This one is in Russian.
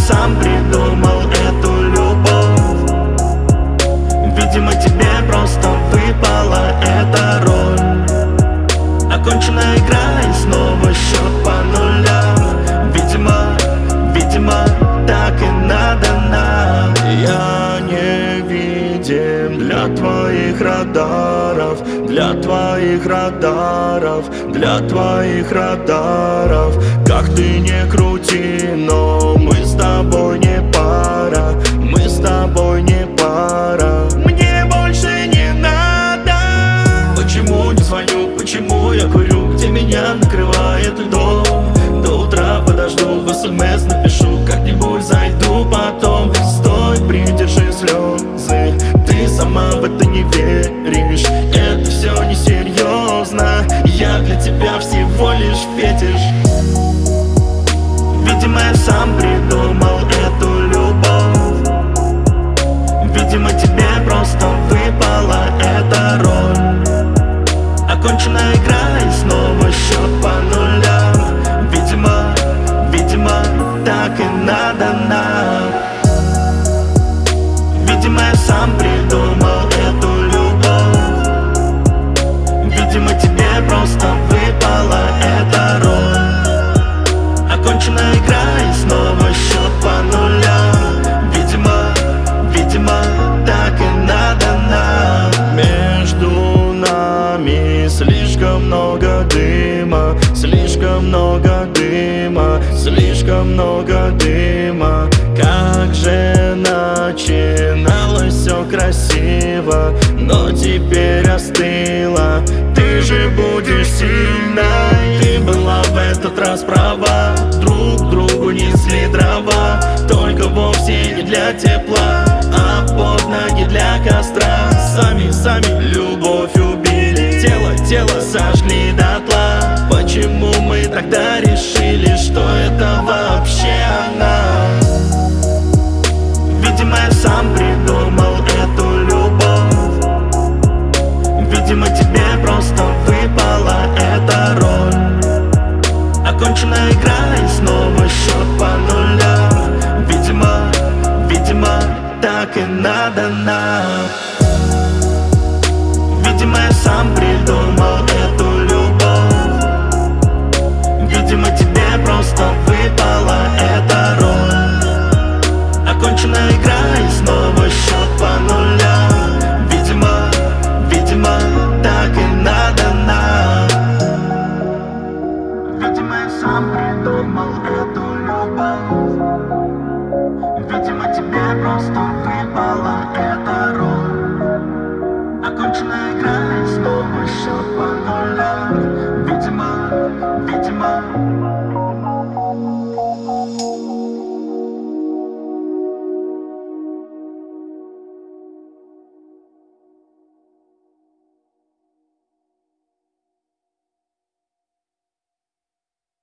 сам придумал эту любовь. Видимо, тебе просто выпала эта роль. Окончена игра и снова счет по нулям. Видимо, так и надо нам. Я невидим для твоих радаров, для твоих радаров, для твоих радаров. Как ты не крути, но мы с тобой не пара, мы с тобой не пара. Мне больше не надо. Почему не звоню, почему я курю, где меня накрывает льдом? До утра подожду, в СМС напишу, как-нибудь зайду потом. Стой, придержи слезы, ты сама в это не веришь. Это все несерьезно, я для тебя всего лишь фетиш. Видимо, я сам придумал эту любовь. Видимо, тебе просто выпала эта роль. Окончена игра и снова счет по нулям. Видимо, так и надо нам. Видимо, я сам придумал эту любовь. Видимо, тебе просто выпала эта роль. Окончена игра и снова счет по нулям. Видимо, так и надо нам. Между нами слишком много дыма, слишком много дыма, слишком много дыма. Как же начиналось все красиво, но теперь остыло. Ты же будешь сильной. Ты была в этот раз права, друг другу несли дрова, только вовсе не для тепла, а под ноги для костра. Сами любовь убили, тело сожгли дотла. Почему мы тогда решили, что это вообще она? Видимо, я сам придумал эту любовь. Видимо, тебе просто выпала эта роль. Окончена игра и снова счет по нулям. Видимо, так и надо нам. Видимо, я сам придумал эту любовь. Видимо, тебе просто выпала эта роль. Окончена игра и снова счет по нулям. Видимо, так и надо нам. Видимо, я сам придумал эту любовь. Видимо, тебе просто выпала